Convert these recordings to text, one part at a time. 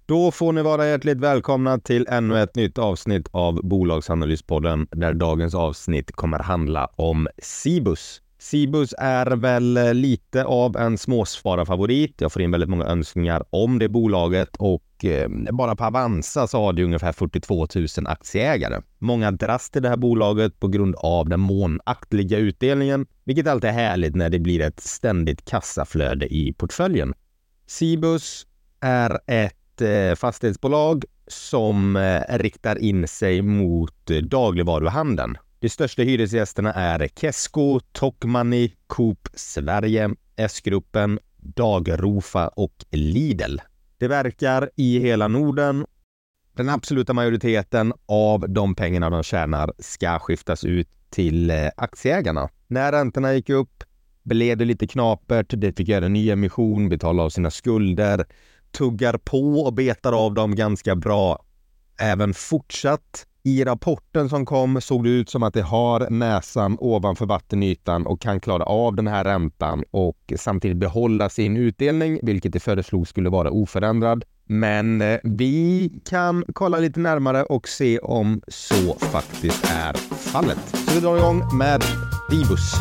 Då får ni vara hjärtligt välkomna till ännu ett nytt avsnitt av Bolagsanalyspodden, där dagens avsnitt kommer handla om Cibus. Cibus är väl lite av en småspararfavorit. Jag får in väldigt många önskningar om det bolaget och bara på Avanza så har det ungefär 42 000 aktieägare. Många dras till det här bolaget på grund av den månaktliga utdelningen, vilket alltid är härligt när det blir ett ständigt kassaflöde i portföljen. Cibus är ett fastighetsbolag som riktar in sig mot dagligvaruhandeln. De största hyresgästerna är Kesko, Tokmanni, Coop Sverige, S-gruppen, Dagrofa och Lidl. Det verkar i hela Norden. Den absoluta majoriteten av de pengarna de tjänar ska skiftas ut till aktieägarna. När räntorna gick upp blev det lite knapert. Det fick göra en ny emission, betala av sina skulder, tuggar på och betar av dem ganska bra. Även fortsatt. I rapporten som kom såg det ut som att det har näsan ovanför vattenytan och kan klara av den här räntan och samtidigt behålla sin utdelning, vilket det föreslog skulle vara oförändrad. Men vi kan kolla lite närmare och se om så faktiskt är fallet. Så vi drar igång med Cibus.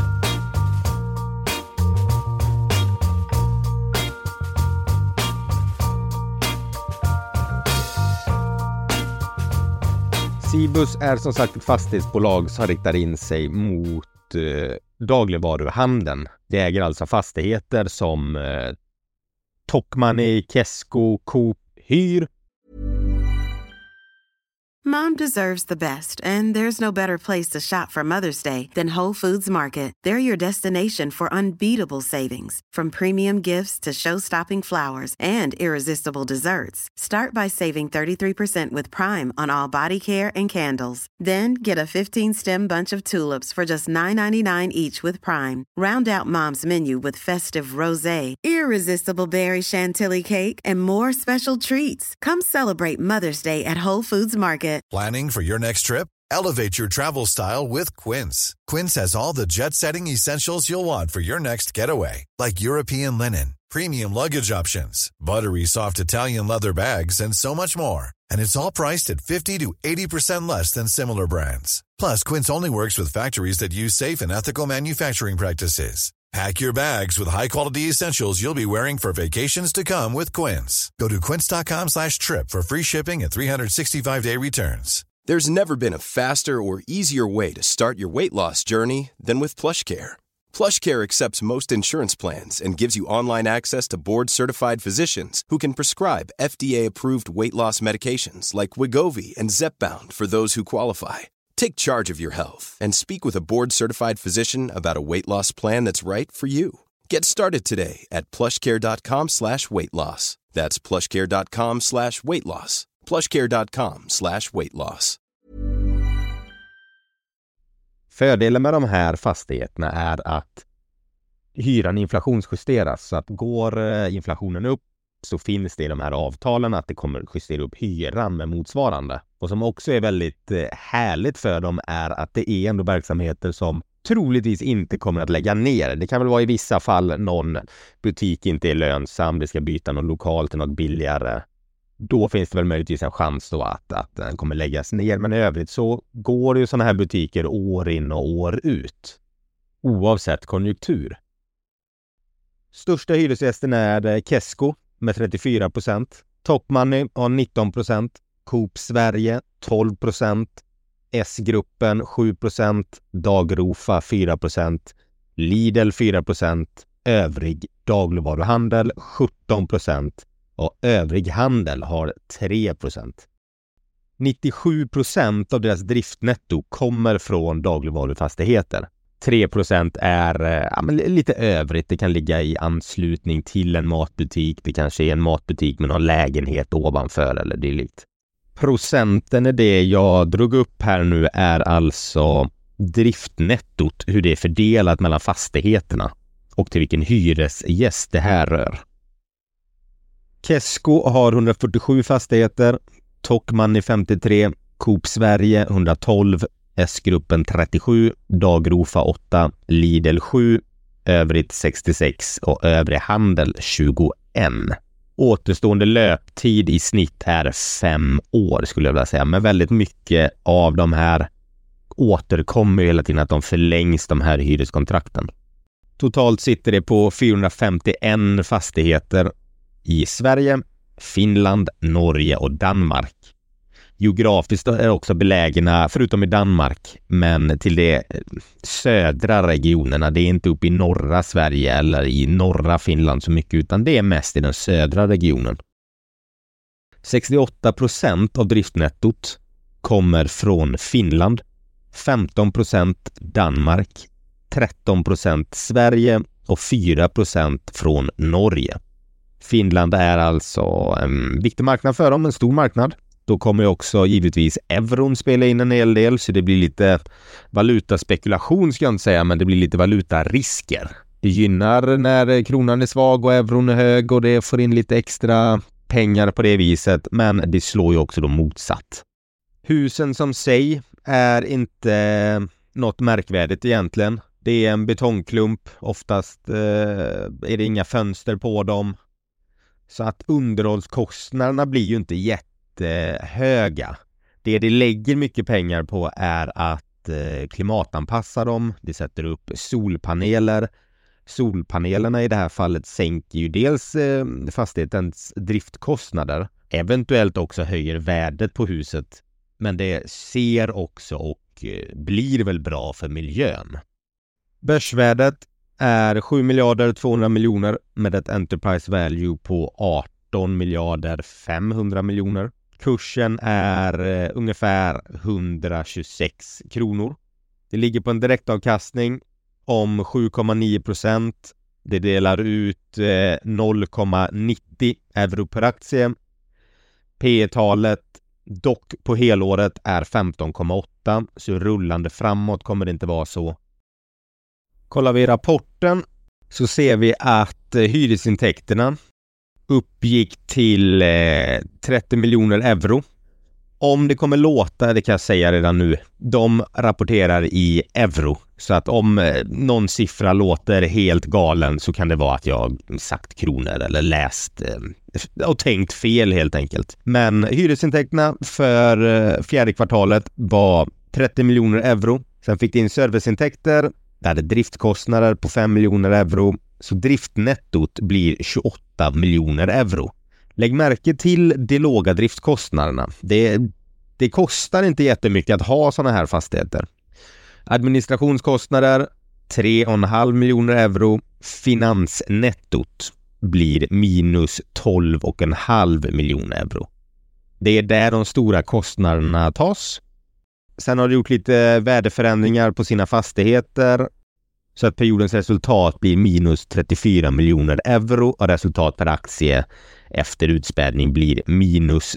Cibus är som sagt ett fastighetsbolag som riktar in sig mot dagligvaruhandeln. Det äger alltså fastigheter som Tokmanni, Kesko, Coop hyr. Mom deserves the best, and there's no better place to shop for Mother's Day than Whole Foods Market. They're your destination for unbeatable savings, from premium gifts to show-stopping flowers and irresistible desserts. Start by saving 33% with Prime on all body care and candles. Then get a 15-stem bunch of tulips for just $9.99 each with Prime. Round out Mom's menu with festive rosé, irresistible berry chantilly cake, and more special treats. Come celebrate Mother's Day at Whole Foods Market. Planning for your next trip? Elevate your travel style with Quince. Quince has all the jet-setting essentials you'll want for your next getaway, like European linen, premium luggage options, buttery soft Italian leather bags, and so much more. And it's all priced at 50 to 80% less than similar brands. Plus, Quince only works with factories that use safe and ethical manufacturing practices. Pack your bags with high-quality essentials you'll be wearing for vacations to come with Quince. Go to quince.com/trip for free shipping and 365-day returns. There's never been a faster or easier way to start your weight loss journey than with PlushCare. PlushCare accepts most insurance plans and gives you online access to board-certified physicians who can prescribe FDA-approved weight loss medications like Wegovy and Zepbound for those who qualify. Take charge of your health and speak with a board-certified physician about a weight loss plan that's right for you. Get started today at plushcare.com/weightloss. That's plushcare.com/weightloss. plushcare.com/weightloss. Fördelen med de här fastigheterna är att hyran inflationsjusteras. Så att går inflationen upp så finns det i de här avtalen att det kommer justera upp hyran med motsvarande. Och som också är väldigt härligt för dem är att det är ändå verksamheter som troligtvis inte kommer att lägga ner. Det kan väl vara i vissa fall någon butik inte är lönsam, det ska byta någon lokal till något billigare. Då finns det väl möjligtvis en chans då att den kommer läggas ner. Men i övrigt så går ju sådana här butiker år in och år ut. Oavsett konjunktur. Största hyresgästen är Kesko med 34%. Tokmanni har 19%. Coop Sverige 12%. S-gruppen 7%. Dagrofa 4%. Lidl 4%. Övrig dagligvaruhandel 17%. Och övrig handel har 3%. 97% av deras driftnetto kommer från dagligvarufastigheter. 3% är lite övrigt. Det kan ligga i anslutning till en matbutik. Det kanske är en matbutik med någon lägenhet ovanför eller dylikt. Procenten är det jag drog upp här nu är alltså driftnettot. Hur det är fördelat mellan fastigheterna och till vilken hyresgäst det här rör. Kesko har 147 fastigheter. Tokmanni 53. Coop Sverige 112. S-gruppen 37, Dagrofa 8, Lidl 7, övrigt 66 och övrig handel 21. Återstående löptid i snitt är 5 år skulle jag vilja säga. Men väldigt mycket av de här återkommer hela tiden att de förlängs, de här hyreskontrakten. Totalt sitter det på 451 fastigheter i Sverige, Finland, Norge och Danmark. Geografiskt är också belägna, förutom i Danmark, men till de södra regionerna. Det är inte uppe i norra Sverige eller i norra Finland så mycket, utan det är mest i den södra regionen. 68% av driftnettot kommer från Finland, 15% Danmark, 13% Sverige och 4% från Norge. Finland är alltså en viktig marknad för dem, en stor marknad. Då kommer också givetvis euron spela in en hel del, så det blir lite valutaspekulation ska jag inte säga, men det blir lite valutarisker. Det gynnar när kronan är svag och euron är hög och det får in lite extra pengar på det viset, men det slår ju också då motsatt. Husen som sig är inte något märkvärdigt egentligen. Det är en betongklump, oftast är det inga fönster på dem. Så att underhållskostnaderna blir ju inte jättehöga. Det lägger mycket pengar på är att klimatanpassa dem. Det sätter upp solpaneler. Solpanelerna i det här fallet sänker ju dels fastighetens driftkostnader. Eventuellt också höjer värdet på huset. Men det ser också och blir väl bra för miljön. Börsvärdet är 7 miljarder 200 miljoner med ett enterprise value på 18 miljarder 500 miljoner. Kursen är ungefär 126 kronor. Det ligger på en direktavkastning om 7,9%. Det delar ut 0,90 euro per aktie. P-talet dock på helåret är 15,8, så rullande framåt kommer det inte vara så. Kollar vi rapporten så ser vi att hyresintäkterna uppgick till 30 miljoner euro. Om det kommer låta, det kan jag säga redan nu, de rapporterar i euro. Så att om någon siffra låter helt galen så kan det vara att jag sagt kronor eller läst och tänkt fel helt enkelt. Men hyresintäkterna för fjärde kvartalet var 30 miljoner euro. Sen fick det in serviceintäkter. Det hade driftkostnader på 5 miljoner euro. Så driftnettot blir 28 miljoner euro. Lägg märke till de låga driftkostnaderna. Det kostar inte jättemycket att ha sådana här fastigheter. Administrationskostnader 3,5 miljoner euro. Finansnettot blir minus 12,5 miljoner euro. Det är där de stora kostnaderna tas. Sen har de gjort lite värdeförändringar på sina fastigheter. Så att periodens resultat blir minus 34 miljoner euro och resultat per aktie efter utspädning blir minus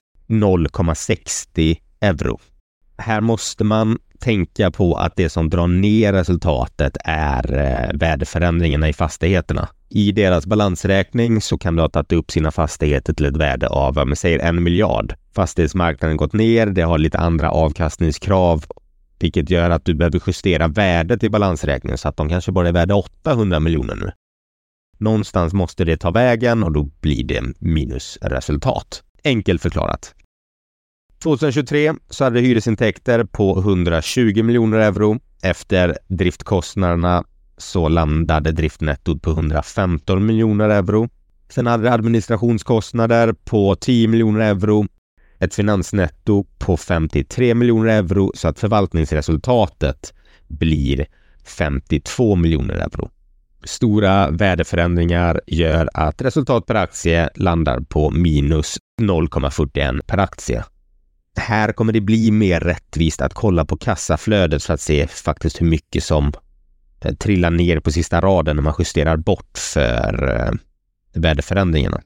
0,60 euro. Här måste man tänka på att det som drar ner resultatet är värdeförändringarna i fastigheterna. I deras balansräkning så kan du ha tagit upp sina fastigheter till ett värde av, om man säger 1 miljard. Fastighetsmarknaden gått ner, det har lite andra avkastningskrav, vilket gör att du behöver justera värdet i balansräkningen så att de kanske bara är värda 800 miljoner nu. Någonstans måste det ta vägen och då blir det minusresultat. Enkelt förklarat. 2023 så hade hyresintäkter på 120 miljoner euro. Efter driftkostnaderna så landade driftnettot på 115 miljoner euro. Sen hade administrationskostnader på 10 miljoner euro. Ett finansnetto på 53 miljoner euro så att förvaltningsresultatet blir 52 miljoner euro. Stora värdeförändringar gör att resultat per aktie landar på minus 0,41 per aktie. Här kommer det bli mer rättvist att kolla på kassaflödet för att se faktiskt hur mycket som trillar ner på sista raden när man justerar bort för värdeförändringarna.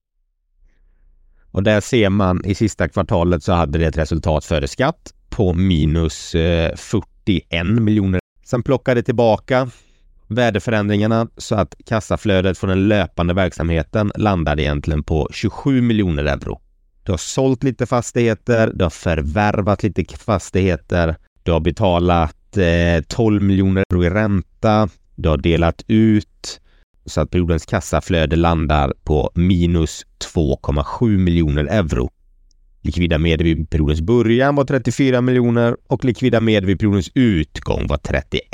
Och där ser man i sista kvartalet så hade det ett resultat före skatt på minus 41 miljoner. Sen plockade tillbaka värdeförändringarna så att kassaflödet från den löpande verksamheten landade egentligen på 27 miljoner euro. Du har sålt lite fastigheter, du har förvärvat lite fastigheter, du har betalat 12 miljoner euro i ränta, du har delat ut så att periodens kassaflöde landar på minus 2,7 miljoner euro. Likvida medel vid periodens början var 34 miljoner och likvida medel vid periodens utgång var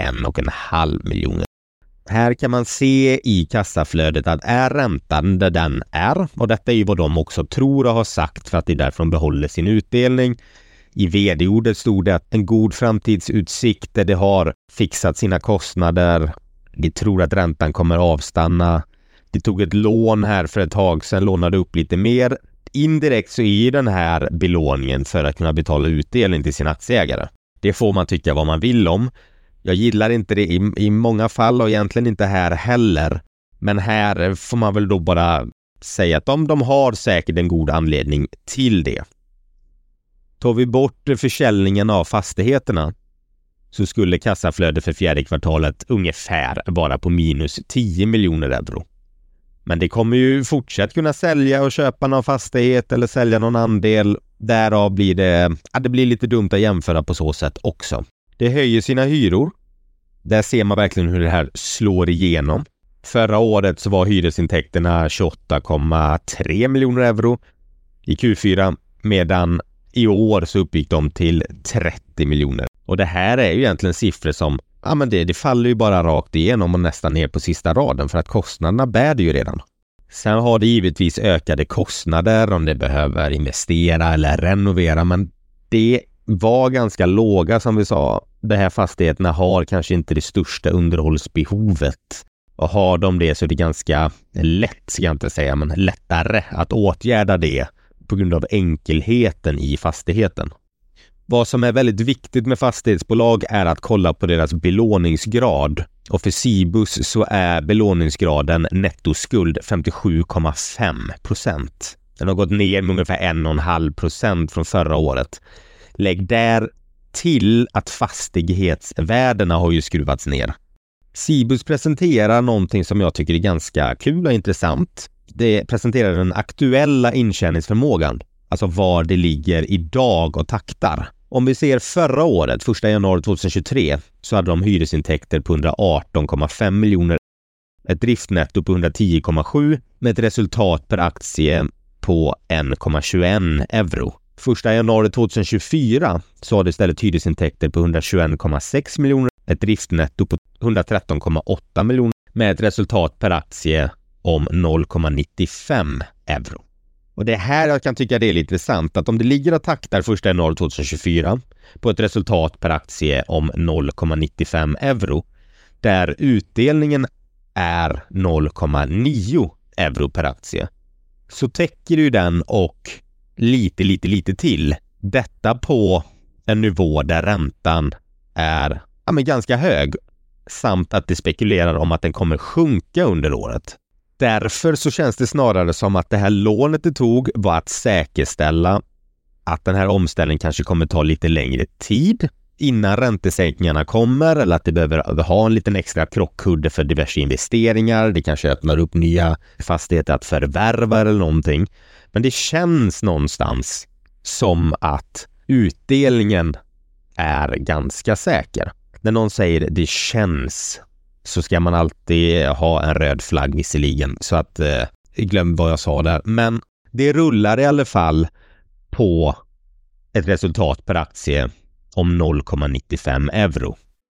31,5 miljoner. Här kan man se i kassaflödet att är räntan där den är, och detta är ju vad de också tror och har sagt för att det är därför de behåller sin utdelning. I vd-ordet stod det att en god framtidsutsikt där det har fixat sina kostnader. De tror att räntan kommer avstanna. De tog ett lån här för ett tag sedan, lånade upp lite mer. Indirekt så är den här belåningen för att kunna betala utdelning till sina aktieägare. Det får man tycka vad man vill om. Jag gillar inte det i många fall och egentligen inte här heller. Men här får man väl då bara säga att de har säkert en god anledning till det. Tar vi bort försäljningen av fastigheterna så skulle kassaflödet för fjärde kvartalet ungefär vara på minus 10 miljoner euro. Men det kommer ju fortsatt kunna sälja och köpa någon fastighet eller sälja någon andel. Därav blir det blir lite dumt att jämföra på så sätt också. Det höjer sina hyror. Där ser man verkligen hur det här slår igenom. Förra året så var hyresintäkterna 28,3 miljoner euro i Q4 medan i år så uppgick de till 30 miljoner. Och det här är ju egentligen siffror som det faller ju bara rakt igenom och nästan ner på sista raden för att kostnaderna bär det ju redan. Sen har det givetvis ökade kostnader om det behöver investera eller renovera, men det var ganska låga som vi sa. De här fastigheterna har kanske inte det största underhållsbehovet. Och har de det så är det ganska lätt, ska jag inte säga, men lättare att åtgärda det på grund av enkelheten i fastigheten. Vad som är väldigt viktigt med fastighetsbolag är att kolla på deras belåningsgrad. Och för Cibus så är belåningsgraden nettoskuld 57,5%. Den har gått ner med ungefär 1,5% från förra året. Lägg där till att fastighetsvärdena har ju skruvats ner. Cibus presenterar någonting som jag tycker är ganska kul och intressant. Det presenterar den aktuella intjäningsförmågan. Alltså var det ligger idag och taktar. Om vi ser förra året, 1 januari 2023, så hade de hyresintäkter på 118,5 miljoner. Ett driftnetto på 110,7 med ett resultat per aktie på 1,21 euro. 1 januari 2024 så hade istället hyresintäkter på 121,6 miljoner. Ett driftnetto på 113,8 miljoner med ett resultat per aktie om 0,95 euro. Och det här jag kan tycka det är lite intressant att om det ligger och taktar 1 januari 2024 på ett resultat per aktie om 0,95 euro där utdelningen är 0,9 euro per aktie så täcker ju den och lite till detta på en nivå där räntan är ganska hög samt att det spekulerar om att den kommer sjunka under året. Därför så känns det snarare som att det här lånet det tog var att säkerställa att den här omställningen kanske kommer ta lite längre tid innan räntesänkningarna kommer eller att det behöver ha en liten extra krockkudde för diverse investeringar. Det kanske öppnar upp nya fastigheter att förvärva eller någonting. Men det känns någonstans som att utdelningen är ganska säker. När någon säger det känns så ska man alltid ha en röd flagg visserligen. Så att glöm vad jag sa där. Men det rullar i alla fall på ett resultat per aktie om 0,95 euro.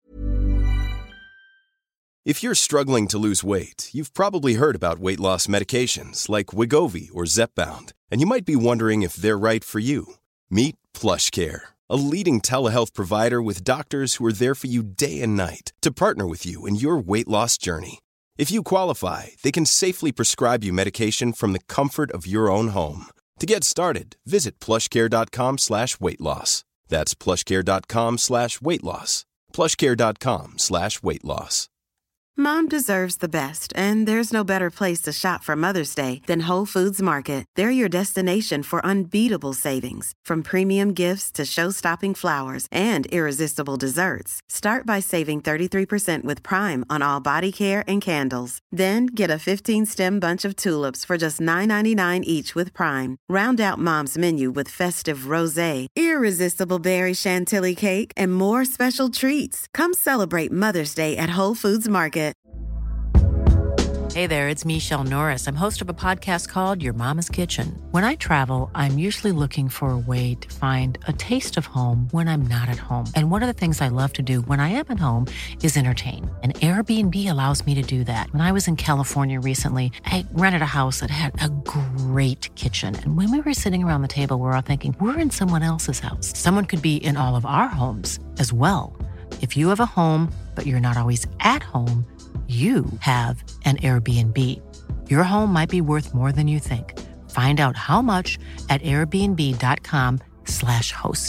If you're struggling to lose weight, you've probably heard about weight loss medications like Wegovy or Zepbound, and you might be wondering if they're right for you. Meet PlushCare, a leading telehealth provider with doctors who are there for you day and night to partner with you in your weight loss journey. If you qualify, they can safely prescribe you medication from the comfort of your own home. To get started, visit plushcare.com/weightloss. That's plushcare.com/weightloss. plushcare.com/weightloss. Mom deserves the best, and there's no better place to shop for Mother's Day than Whole Foods Market. They're your destination for unbeatable savings, from premium gifts to show-stopping flowers and irresistible desserts. Start by saving 33% with Prime on all body care and candles. Then get a 15-stem bunch of tulips for just $9.99 each with Prime. Round out Mom's menu with festive rosé, irresistible berry chantilly cake, and more special treats. Come celebrate Mother's Day at Whole Foods Market. Hey there, it's Michelle Norris. I'm host of a podcast called Your Mama's Kitchen. When I travel, I'm usually looking for a way to find a taste of home when I'm not at home. And one of the things I love to do when I am at home is entertain. And Airbnb allows me to do that. When I was in California recently, I rented a house that had a great kitchen. And when we were sitting around the table, we were all thinking, we're in someone else's house. Someone could be in all of our homes as well. If you have a home, but you're not always at home, you have an Airbnb. Your home might be worth more than you think. Find out how much at airbnb.com/host.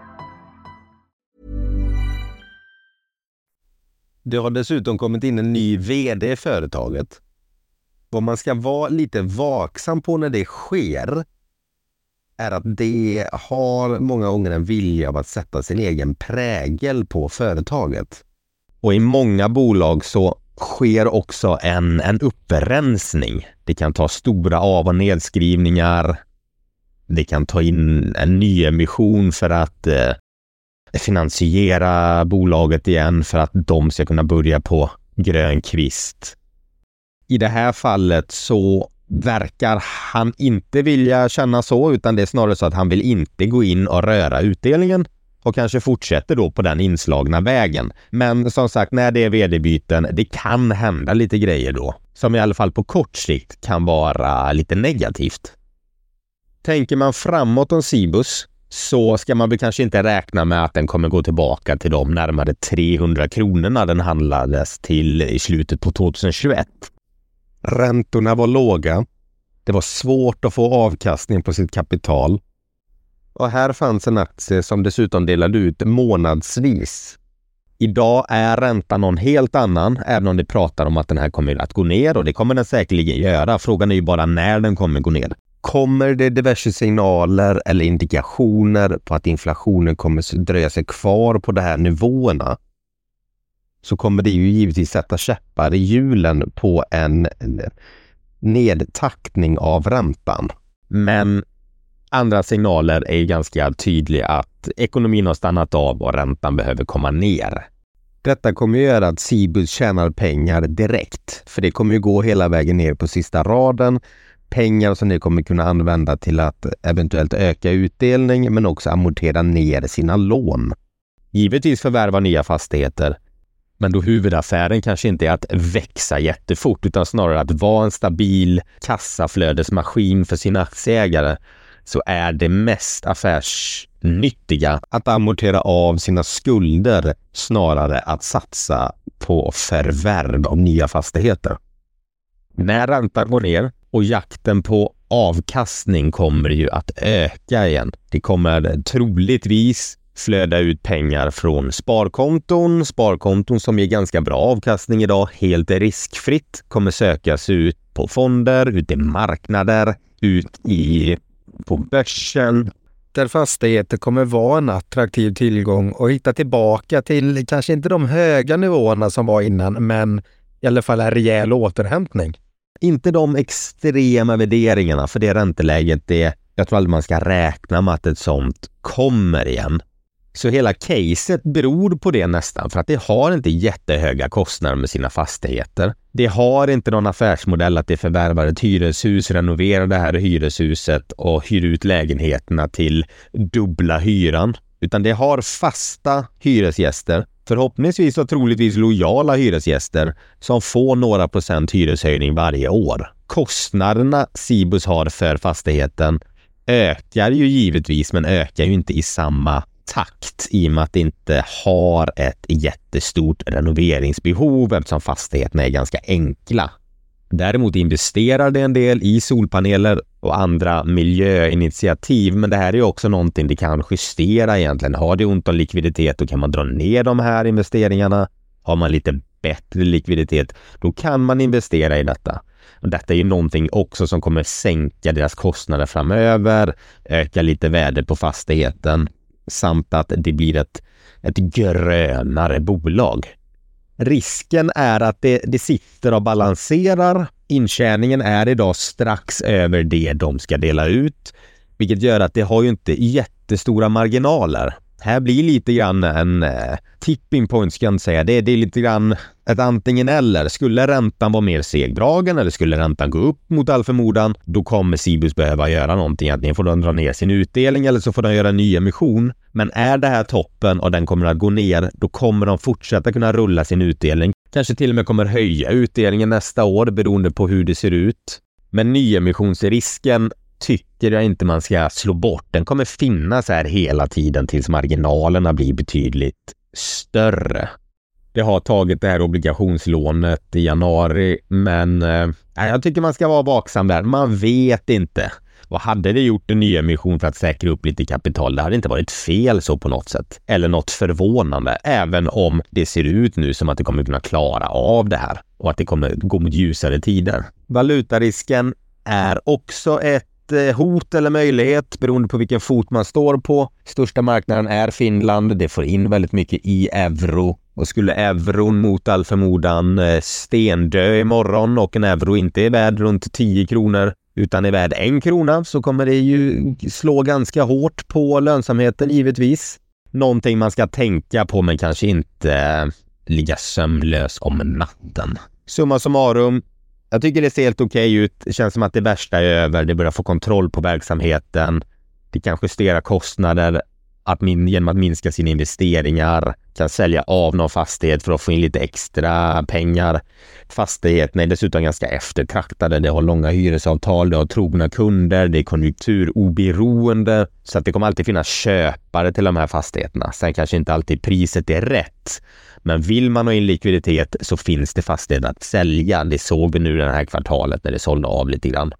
Det har dessutom kommit in en ny vd i företaget. Vad man ska vara lite vaksam på när det sker är att det har många gånger en vilja av att sätta sin egen prägel på företaget. Och i många bolag så sker också en upprensning. Det kan ta stora av- och nedskrivningar. Det kan ta in en ny emission för att finansiera bolaget igen för att de ska kunna börja på grön kvist. I det här fallet så verkar han inte vilja känna så, utan det är snarare så att han vill inte gå in och röra utdelningen och kanske fortsätter då på den inslagna vägen. Men som sagt, när det är vd-byten, det kan hända lite grejer då som i alla fall på kort sikt kan vara lite negativt. Tänker man framåt om Cibus så ska man väl kanske inte räkna med att den kommer gå tillbaka till de närmare 300 kronorna den handlades till i slutet på 2021. Räntorna var låga. Det var svårt att få avkastning på sitt kapital. Och här fanns en aktie som dessutom delade ut månadsvis. Idag är räntan någon helt annan, även om det pratar om att den här kommer att gå ner, och det kommer den säkerligen göra. Frågan är ju bara när den kommer gå ner. Kommer det diverse signaler eller indikationer på att inflationen kommer dröja sig kvar på de här nivåerna, så kommer det ju givetvis sätta käppar i hjulen på en nedtaktning av räntan. Men andra signaler är ju ganska tydliga att ekonomin har stannat av och räntan behöver komma ner. Detta kommer göra att Cibus tjänar pengar direkt, för det kommer ju gå hela vägen ner på sista raden. Pengar som ni kommer kunna använda till att eventuellt öka utdelning, men också amortera ner sina lån. Givetvis förvärva nya fastigheter, men då huvudaffären kanske inte är att växa jättefort, utan snarare att vara en stabil kassaflödesmaskin för sina aktieägare, så är det mest affärsnyttiga att amortera av sina skulder snarare att satsa på förvärv av nya fastigheter. När räntan går ner och jakten på avkastning kommer ju att öka igen. Det kommer troligtvis flöda ut pengar från sparkonton som ger ganska bra avkastning idag, helt riskfritt, kommer sökas ut på fonder, ut i marknader, på börsen, där fastigheter kommer vara en attraktiv tillgång och hitta tillbaka till kanske inte de höga nivåerna som var innan, men i alla fall en rejäl återhämtning. Inte de extrema värderingarna för det ränteläget, jag tror aldrig man ska räkna med att ett sånt kommer igen. Så hela caset beror på det nästan, för att det har inte jättehöga kostnader med sina fastigheter. Det har inte någon affärsmodell att det förvärvar ett hyreshus, renoverar det här hyreshuset och hyr ut lägenheterna till dubbla hyran. Utan det har fasta hyresgäster, förhoppningsvis och troligtvis lojala hyresgäster, som får några procent hyreshöjning varje år. Kostnaderna Cibus har för fastigheten ökar ju givetvis, men ökar ju inte i samma takt i och med att det inte har ett jättestort renoveringsbehov, eftersom fastigheterna är ganska enkla. Däremot investerar det en del i solpaneler och andra miljöinitiativ, men det här är ju också någonting det kan justera egentligen. Har det ont om likviditet, då kan man dra ner de här investeringarna. Har man lite bättre likviditet, då kan man investera i detta. Och detta är ju någonting också som kommer sänka deras kostnader framöver, öka lite värde på fastigheten, samt att det blir ett grönare bolag. Risken är att det sitter och balanserar. Intjäningen är idag strax över det de ska dela ut, vilket gör att det har ju inte jättestora marginaler. Här blir lite grann en tipping point, ska jag säga. Det är lite grann ett antingen eller. Skulle räntan vara mer segdragen eller skulle räntan gå upp mot all förmodan, då kommer Cibus behöva göra någonting. Antingen får de dra ner sin utdelning eller så får de göra en ny emission. Men är det här toppen och den kommer att gå ner, då kommer de fortsätta kunna rulla sin utdelning. Kanske till och med kommer höja utdelningen nästa år beroende på hur det ser ut. Men nyemissionsrisken tycker jag inte man ska slå bort. Den kommer finnas här hela tiden tills marginalerna blir betydligt större. Det har tagit det här obligationslånet i januari, men jag tycker man ska vara vaksam där. Man vet inte. Vad hade det gjort en ny emission för att säkra upp lite kapital? Det hade inte varit fel så på något sätt. Eller något förvånande, även om det ser ut nu som att det kommer kunna klara av det här och att det kommer gå mot ljusare tider. Valutarisken är också ett hot eller möjlighet beroende på vilken fot man står på. Största marknaden är Finland. Det får in väldigt mycket i euro. Och skulle euron mot all förmodan stendö imorgon och en euro inte är värd runt 10 kronor utan är värd 1 krona, så kommer det ju slå ganska hårt på lönsamheten givetvis. Någonting man ska tänka på men kanske inte ligga sömnlös om natten. Summa summarum, jag tycker det ser helt okej ut. Det känns som att det värsta är över. Det börjar få kontroll på verksamheten. Det kan justera kostnader genom att minska sina investeringar. Kan sälja av någon fastighet för att få in lite extra pengar. Fastigheterna är dessutom ganska eftertraktade. Det har långa hyresavtal, det har trogna kunder, det är konjunkturoberoende. Så att det kommer alltid finnas köpare till de här fastigheterna. Sen kanske inte alltid priset är rätt. Men vill man ha in likviditet så finns det fastigheter att sälja. Det såg vi nu den här kvartalet när det sålde av lite grann.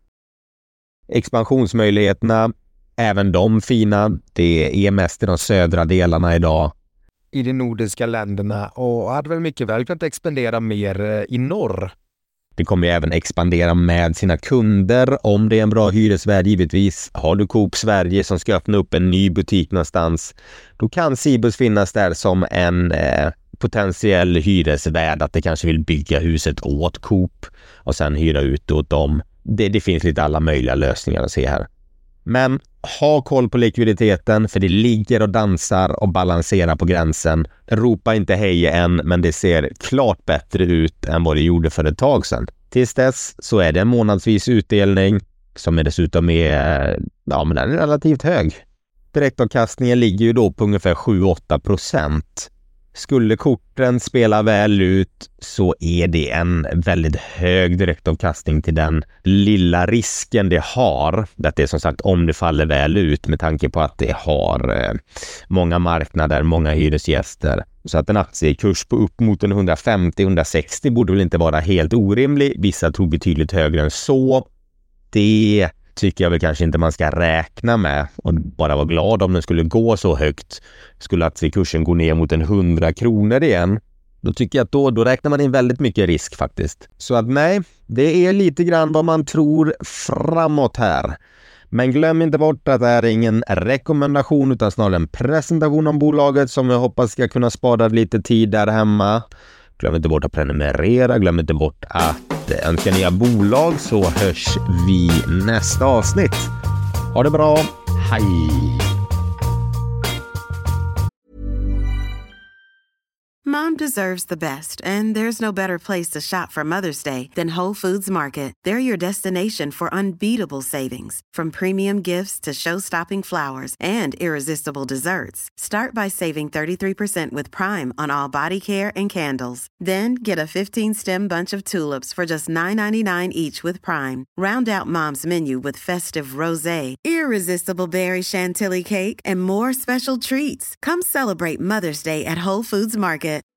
Expansionsmöjligheterna, även de fina. Det är mest i de södra delarna idag. I de nordiska länderna och hade väl mycket väl kunnat expandera mer i norr. Det kommer ju även expandera med sina kunder om det är en bra hyresvärd givetvis. Har du Coop Sverige som ska öppna upp en ny butik någonstans, då kan Cibus finnas där som en potentiell hyresvärd, att det kanske vill bygga huset åt Coop och sen hyra ut åt dem. Det finns lite alla möjliga lösningar att se här. Men ha koll på likviditeten, för det ligger och dansar och balanserar på gränsen. Ropa inte hej än, men det ser klart bättre ut än vad det gjorde för ett tag sedan. Tills dess så är det en månadsvis utdelning som är dessutom men den är relativt hög. Direktavkastningen ligger ju då på ungefär 7-8%. Skulle korten spela väl ut så är det en väldigt hög direktavkastning till den lilla risken det har. Det är som sagt om det faller väl ut, med tanke på att det har många marknader, många hyresgäster. Så att en aktiekurs på upp mot 150-160 borde väl inte vara helt orimlig. Vissa tror betydligt högre än så. Det tycker jag väl kanske inte man ska räkna med och bara vara glad om den skulle gå så högt. Skulle aktiekursen gå ner mot 100 kronor igen, då tycker jag att då räknar man in väldigt mycket risk faktiskt. Så att nej, det är lite grann vad man tror framåt här. Men glöm inte bort att det är ingen rekommendation utan snarare en presentation om bolaget som jag hoppas ska kunna spara lite tid där hemma. Glöm inte bort att prenumerera, glöm inte bort att önska nya bolag, så hörs vi nästa avsnitt. Ha det bra, hej! Mom deserves the best, and there's no better place to shop for Mother's Day than Whole Foods Market. They're your destination for unbeatable savings, from premium gifts to show-stopping flowers and irresistible desserts. Start by saving 33% with Prime on all body care and candles. Then get a 15-stem bunch of tulips for just $9.99 each with Prime. Round out Mom's menu with festive rosé, irresistible berry chantilly cake, and more special treats. Come celebrate Mother's Day at Whole Foods Market.